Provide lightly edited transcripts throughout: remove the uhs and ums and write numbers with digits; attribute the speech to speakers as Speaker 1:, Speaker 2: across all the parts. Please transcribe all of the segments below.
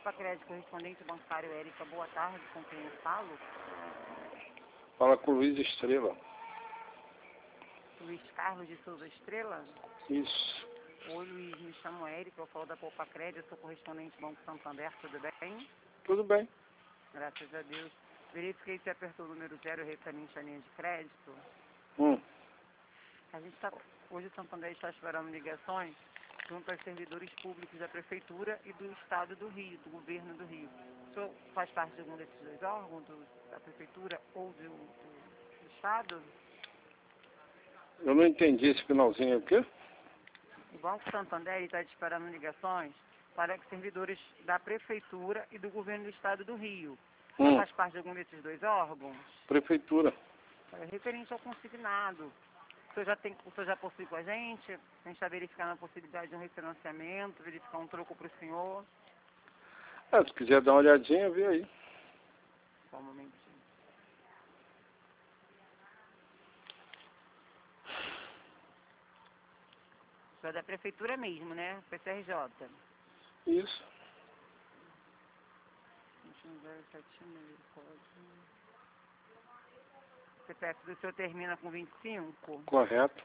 Speaker 1: Poupa Crédito, correspondente bancário Érica, boa tarde, com quem eu falo?
Speaker 2: Fala com o Luiz Estrela.
Speaker 1: Luiz Carlos de Souza Estrela?
Speaker 2: Isso.
Speaker 1: Oi, Luiz, me chamo Érica, eu falo da Poupa Crédito, sou correspondente Banco Santander, tudo bem?
Speaker 2: Tudo bem.
Speaker 1: Graças a Deus. Verifiquei se apertou o número 0 referente à linha de crédito. A gente está, hoje o Santander está esperando ligações junto aos servidores públicos da Prefeitura e do Estado do Rio, do Governo do Rio. O senhor faz parte de algum desses dois órgãos, da Prefeitura ou do Estado?
Speaker 2: Eu não entendi esse finalzinho aqui.
Speaker 1: O Banco Santander está esperando ligações para os servidores da Prefeitura e do Governo do Estado do Rio. O senhor faz parte de algum desses dois órgãos?
Speaker 2: Prefeitura.
Speaker 1: Referente ao consignado. O senhor já possui com a gente? A gente está verificando a possibilidade de um refinanciamento, verificar um troco para o senhor.
Speaker 2: Se quiser dar uma olhadinha, vê aí.
Speaker 1: Só um momentinho. O senhor é da Prefeitura mesmo, né? PCRJ.
Speaker 2: Isso.
Speaker 1: 21076, código. O CPF do senhor termina com 25?
Speaker 2: Correto.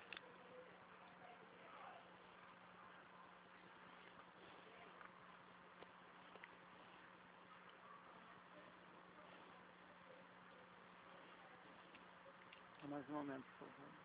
Speaker 1: Mais um momento, por favor.